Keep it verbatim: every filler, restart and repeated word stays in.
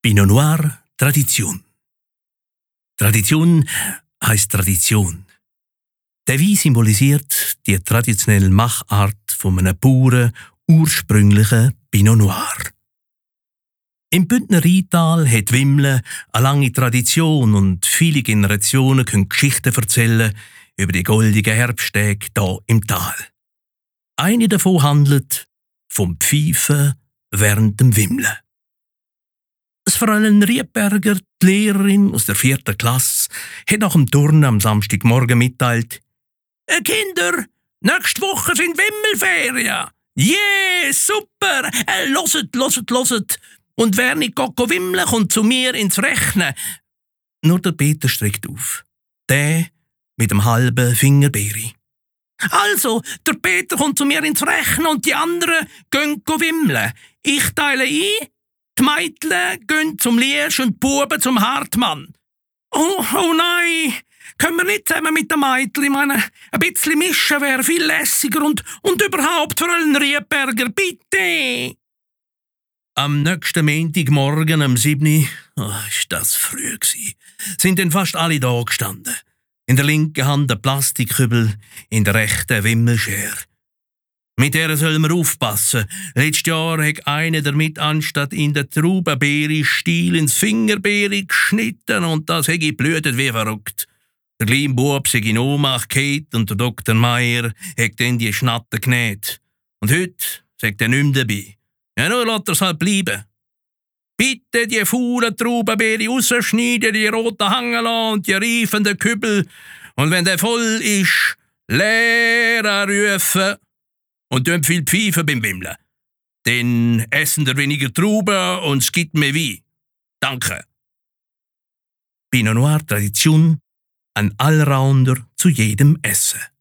Pinot Noir, Tradition. Tradition heisst Tradition. Der Wein symbolisiert die traditionelle Machart von einem puren, ursprünglichen Pinot Noir. Im Bündner Rheintal hat Wimle eine lange Tradition und viele Generationen können Geschichten erzählen über die goldigen Herbsttage hier im Tal. Eine davon handelt vom Pfeifen während dem Wimle. Das Fräulein Rietberger, die Lehrerin aus der vierten Klasse, hat nach dem Turnen am Samstagmorgen mitteilt: äh, «Kinder, nächste Woche sind Wimmelferien! Yeah, super! Äh, loset, loset, loset! Und wer nicht geht wimmeln, kommt zu mir ins Rechnen!» Nur der Peter streckt auf. Der mit dem halben Fingerbeere. «Also, der Peter kommt zu mir ins Rechnen und die anderen gehen wimmeln. Ich teile ein, die Mädchen gehen zum Liesch und die Buben zum Hartmann.» «Oh, oh nein! Können wir nicht zusammen mit den Mädchen? Ich meine, ein bisschen mischen wäre viel lässiger und, und überhaupt, Fräulein Rietberger, bitte!» Am nächsten Montagmorgen um sieben Uhr, oh, ist das früh gsi, sind dann fast alle da gestanden. In der linken Hand ein Plastikkübel, in der rechten Wimmelschere. Mit der sollen wir aufpassen. Letztes Jahr hat einer damit anstatt in der Traubenbeere Stiel ins Fingerbeere geschnitten und das hat geblutet wie verrückt. Der kleine Bub sei in Ohnmacht gefallen und der Doktor Meier hat dann die Schnatter genäht. Und heute sagt er nicht mehr dabei. Ja, nur lässt er's halt bleiben. Bitte die faulen Traubenbeere rausschneiden, die roten hängen lassen und die reifenden Kübel. Und wenn der voll ist, leer rufen. Und dort viel Pfeifen beim Wimmeln. Dann essen wir weniger Trauben und es gibt mehr Wein. Danke. Pinot Noir Tradition, ein Allrounder zu jedem Essen.